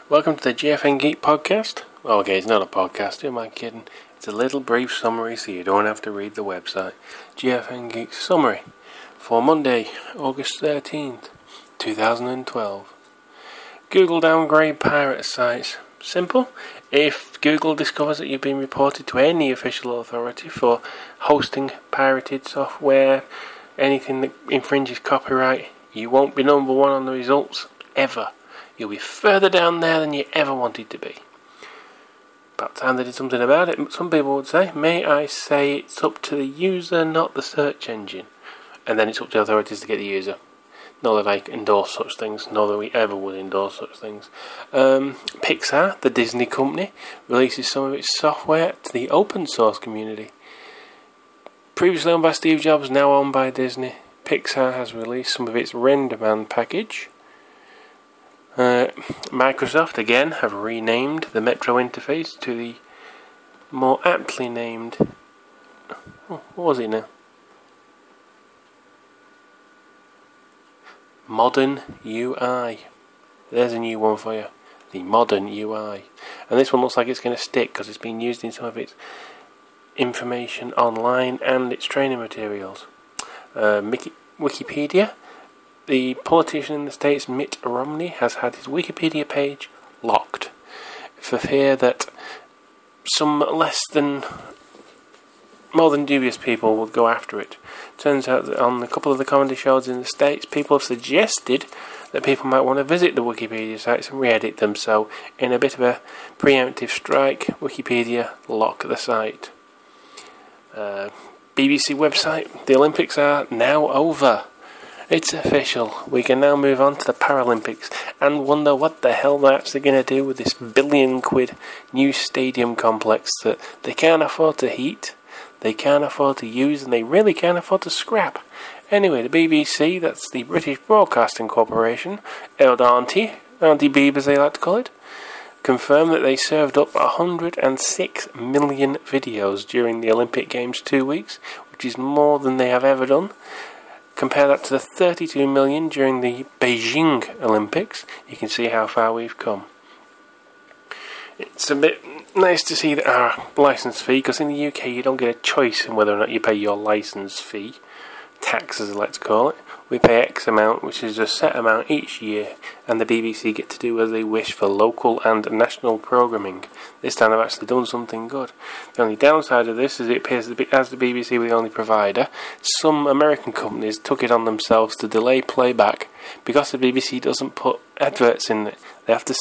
Welcome to the GFN Geek podcast. Well, okay, it's not a podcast, who am I kidding? It's a little brief summary so you don't have to read the website. GFN Geek summary for Monday, August 13th, 2012. Google downgrade pirate sites. Simple. If Google discovers that you've been reported to any official authority for hosting pirated software, anything that infringes copyright, you won't be number one on the results, ever. You'll be further down there than you ever wanted to be. About time they did something about it. Some people would say, may I say it's up to the user, not the search engine. And then it's up to the authorities to get the user. Not that I endorse such things, nor that we ever would endorse such things. Pixar, the Disney company, releases some of its software to the open source community. Previously owned by Steve Jobs, now owned by Disney, Pixar has released some of its RenderMan package. Microsoft again have renamed the Metro interface to the more aptly named, what was it now? Modern UI. There's a new one for you. The Modern UI. And this one looks like it's going to stick because it's been used in some of its information online and its training materials. Wikipedia. The politician in the States, Mitt Romney, has had his Wikipedia page locked for fear that some more than dubious people would go after it. Turns out that on a couple of the comedy shows in the States, people have suggested that people might want to visit the Wikipedia sites and re-edit them, so in a bit of a preemptive strike, Wikipedia lock the site. BBC website, the Olympics are now over. It's official. We can now move on to the Paralympics and wonder what the hell they're actually going to do with this £1 billion new stadium complex that they can't afford to heat, they can't afford to use, and they really can't afford to scrap. Anyway, the BBC, that's the British Broadcasting Corporation, Auntie Beeb as they like to call it, confirmed that they served up 106 million videos during the Olympic Games 2 weeks, which is more than they have ever done. Compare that to the 32 million during the Beijing Olympics. You can see how far we've come. It's a bit nice to see that our licence fee, because in the UK you don't get a choice in whether or not you pay your licence fee, tax as I like to call it. We pay X amount, which is a set amount each year, and the BBC get to do as they wish for local and national programming. This time they've actually done something good. The only downside of this is it appears that as the BBC were the only provider, some American companies took it on themselves to delay playback because the BBC doesn't put adverts in it. They have to